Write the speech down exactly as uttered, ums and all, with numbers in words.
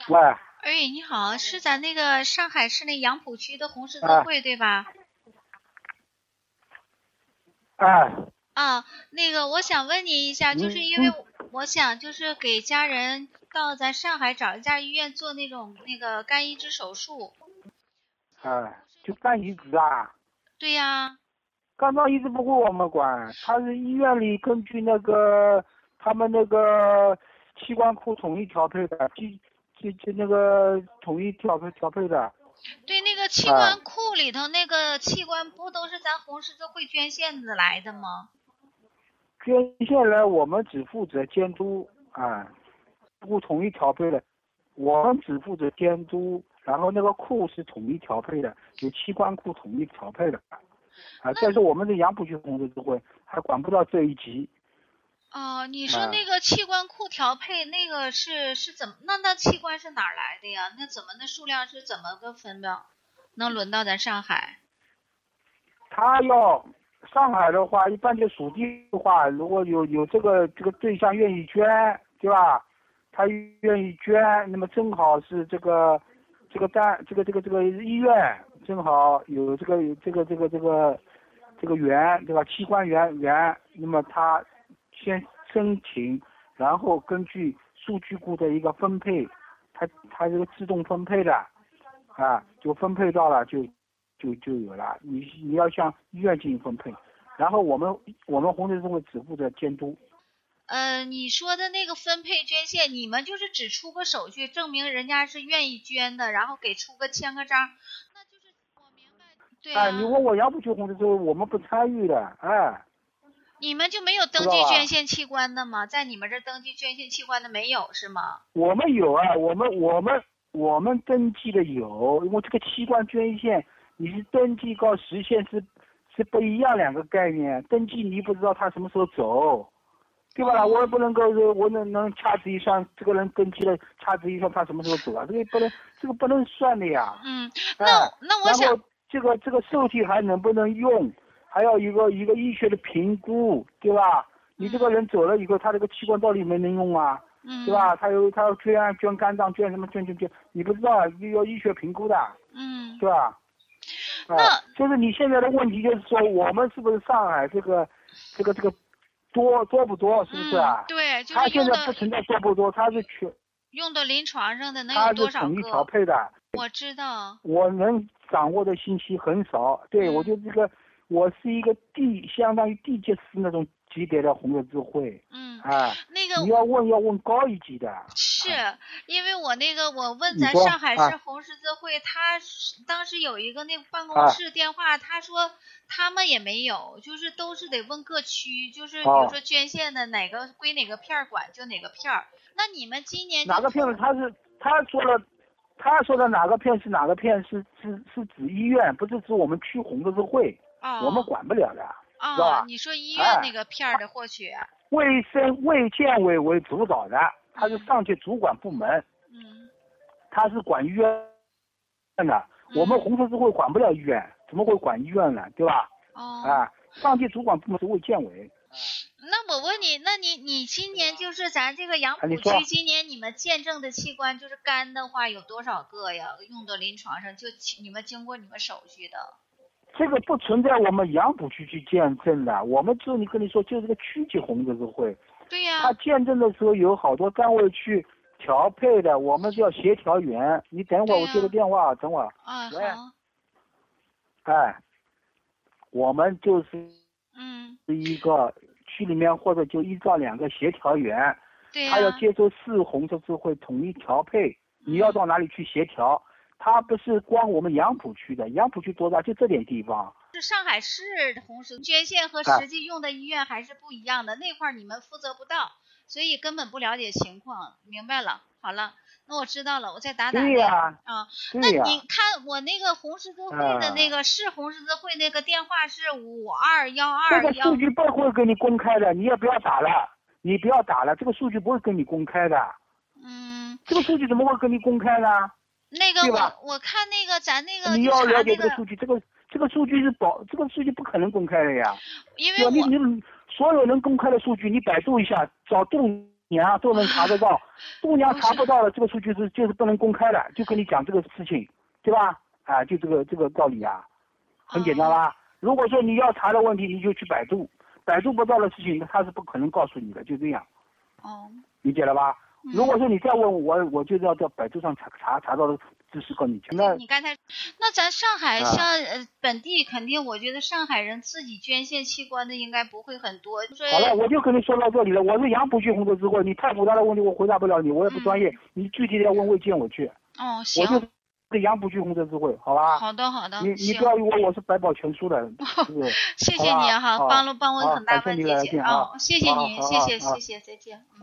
喂， 哎，你好，是咱那个上海市那杨浦区的红十字会、 哎对吧？ 哎， 啊，那个我想问你一下，就是因为嗯我想就是给家人到咱上海找一家医院做那种那个肝移植手术。 哎，就肝移植啊， 对呀， 肝脏移植不归我们管，他是医院里根据那个他们那个器官库统一调配的，就就就那个统一调配调配的。 对，那个器啊， 官库里头那个器官不都是咱红十字会捐献的来的吗？ 捐献人我们只负责监督啊，不统一调配的，我们只负责监督，然后那个库是统一调配的，有器官库统一调配的。啊，但是我们的杨浦区红十字会还管不到这一级。 哦，你说啊， 那个器官库调配那个是是怎么？那那器官是哪儿来的呀？那怎么那数量是怎么个分的？能轮到咱上海？ 他要上海的话，一般就属地的话，如果有有这个这个对象愿意捐，对吧？他愿意捐，那么正好是这个这个单这个这个这个医院正好有这个这个这个这个这个源，对吧？器官源源，那么他先申请，然后根据数据库的一个分配，它它这个自动分配的，啊，就分配到了就就就有了。你你要向医院进行分配，然后我们我们红十字会只负责监督。 呃，你说的那个分配捐献，你们就是只出个手续，证明人家是愿意捐的，然后给出个签个章，那就是我明白。对哎， 啊， 你问我杨浦区红十字会，我们不参与的，哎。 你们就没有登记捐献器官的吗？在你们这登记捐献器官的没有是吗？ 我们有啊，我们我们我们登记的有，因为这个器官捐献，你是登记跟实现是是不一样两个概念。登记你不知道他什么时候走，对吧？ 哦、 我也不能够说我能能掐指一算，这个人登记了，掐指一算他什么时候走啊？这个不能这个不能算的呀。 嗯， 哎， 那那我想， 然后这个这个受体还能不能用，还要一个一个医学的评估，对吧？你这个人走了以后，他这个器官到底能不能用啊？ 嗯， 对吧？他有他要捐捐肝脏，捐什么捐捐捐，你不知道啊，要医学评估的， 嗯， 对吧？啊， 那就是你现在的问题就是说，我们是不是上海这个这个这个多多不多，是不是啊？ 嗯、对，就他现是用的在不存在多不多，他是全用的临床上的能他是有多少统一调个？ 配的。 我知道。 我能掌握的信息很少，对、 嗯、 我就这个，我是一个地，相当于地级市那种级别的红十字会， 嗯， 啊， 那个你要问要问高一级的， 是啊、 因为我那个我问你说咱上海市啊红十字会，他是当时有一个那个办公啊室电话，他说他们也没有，就是都是得问各区，就是比哦如说捐献的哪个归哪个片儿管就哪个片儿。那你们今年就哪个片子他是他说了，他说的哪个片是哪个片是是是指医院，不是指我们区红十字会， 哦我们管不了的，知道哦， 吧？ 你说医院哎那个片儿的获取， 卫生卫健委为主导的，他是上级主管部门， 嗯他是管医院的，我们红十字会管不了医院，怎么会管医院呢？对吧？ 哦， 啊，上级主管部门是卫健委。 那我问你，那你你今年就是咱这个杨浦啊你说区，今年你们见证的器官就是肝的话有多少个呀？用到临床上就你们经过你们手续的。 这个不存在我们杨浦区去见证的，我们就你跟你说，就是个区级红十字会， 对呀、 他见证的时候有好多单位去调配的，我们叫协调员。你等会儿， 对呀我接个电话，等会儿。 啊， 喂好， 哎，我们就是嗯， 一个区里面或者就依照两个协调员， 对呀、 他要接受市红十字会统一调配，你要到哪里去协调？他不是光我们杨浦区的，杨浦区多大？就这点地方。 是上海市红十字捐献和哎实际用的医院还是不一样的，那块儿你们负责不到，所以根本不了解情况。明白了，好了，那我知道了，我再打打那个对呀、 啊。 对呀、 那你看我那个红十字会的那个市红十字会那个电话是五二幺这二幺。 个数据不会给你公开的，你也不要打了，你不要打了，这个数据不会给你公开的。 嗯， 这个数据怎么会给你公开呢？ 那个对吧我我看那个咱那个你要了解就查那个， 这个数据，这个这个数据是保，这个数据不可能公开的呀。 因为对吧？你我你所有能公开的数据，你百度一下，找动娘都能查得到，度娘查不到了，这个数据是就是不能公开的，就跟你讲这个事情，对吧？啊，就这个这个道理啊，很简单吧？如果说你要查的问题，你就去百度，百度不到的事情，他是不可能告诉你的，就这样。 哦， 理解了吧？如果说你再问我，我就要到百度上查查查到的知识告诉你。那你刚才，那咱上海啊像呃本地肯定，我觉得上海人自己捐献器官的应该不会很多。所以好了，我就跟你说到这里了。我是杨浦区红十字会，你太复杂的问题我回答不了你，我也不专业。 嗯、 你具体的要问卫健委去。 哦，行。 我就是杨浦区红十字会，好吧？ 好的，好的。 你你不要以为我是百宝全书的，是不是？ 谢谢你哈，帮了帮我很大的解决啊！谢谢你，谢谢谢谢，再见。